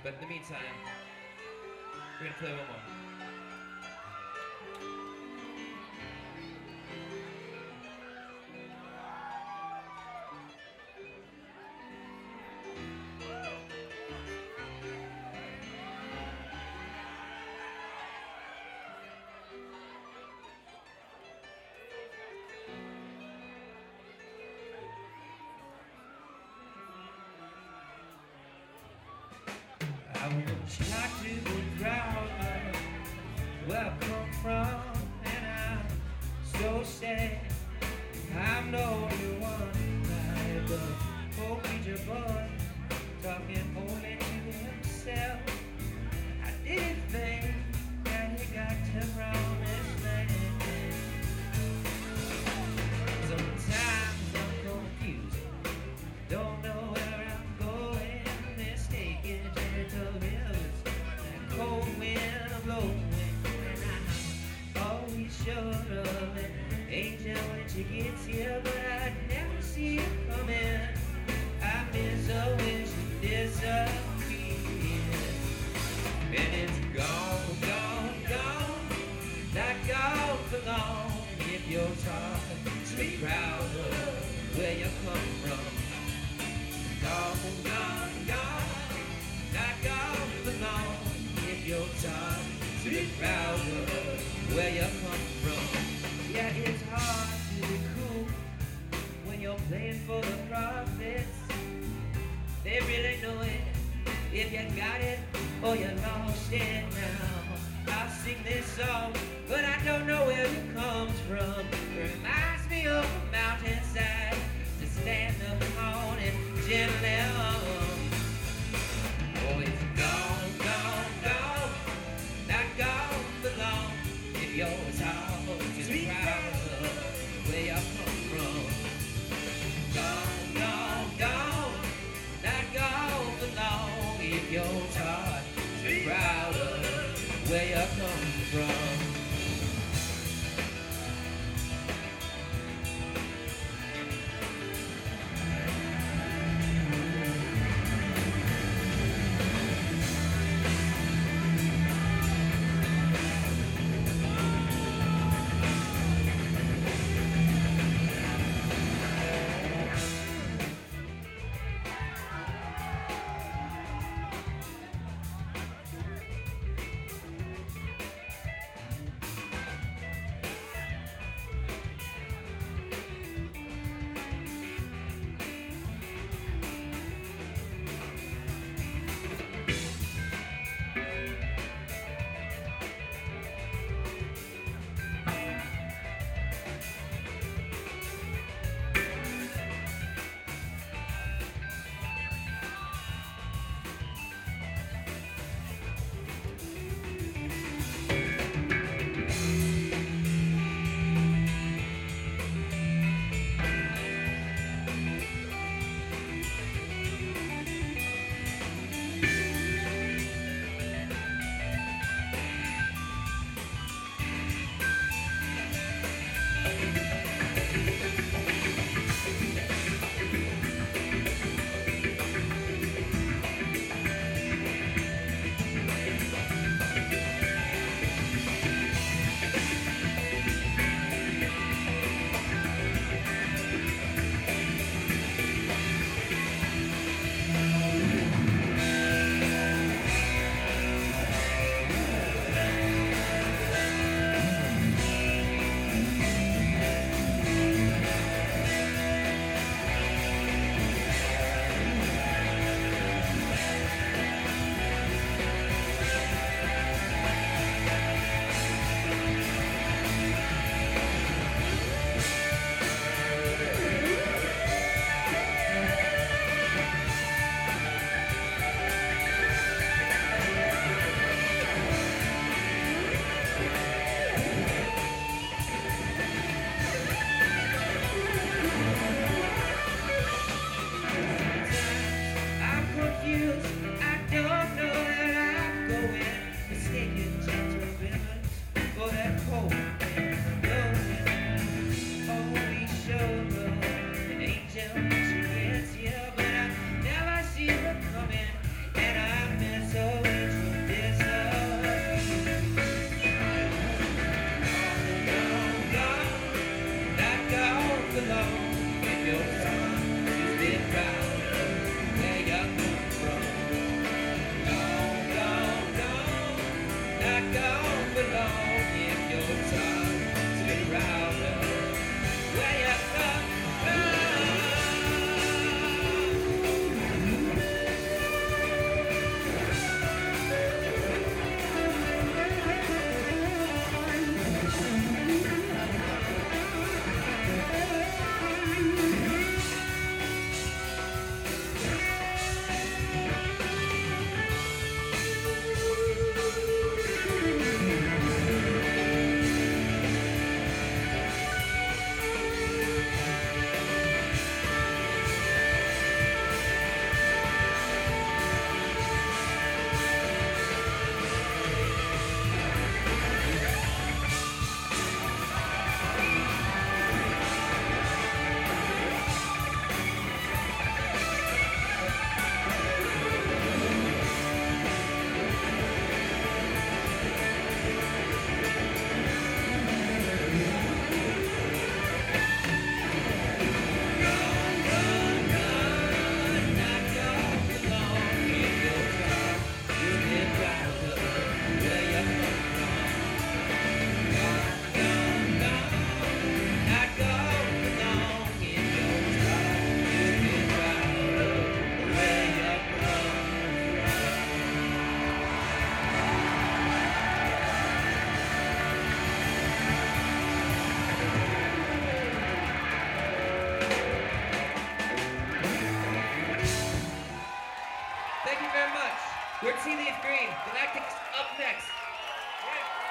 But in the meantime, we're gonna play one more. I wish I could be proud of where I come from, and I'm so sad I'm the only one like the old preacher boy talking only to himself. I didn't think that he got to promised land. Sometimes I'm confused, don't know where I'm going, mistaken territories, that cold wind blowing, and I'm always sure of an angel when she gets here, but I never see her coming. I miss her when she disappears, and it's gone, gone, gone, not gone for long. If you're talking, to be proud of where you come from. Gone, gone, gone, not gone for long. If you're talking, to be proud of where you come from. Yeah, it's hard to be cool when you're playing for the profits. They really know it if you got it or you lost it now. I'll sing this song, but I don't know where it comes from. It reminds me of a mountainside to stand up on it gently on. Oh, it's gone, gone, gone, not gone for long. If you're tall, just be proud of where you come from. Gone, gone, gone, not gone for long. If you're tall, just be proud of where you come from. We're Tea Leaf Green. Galactic's up next. Yeah.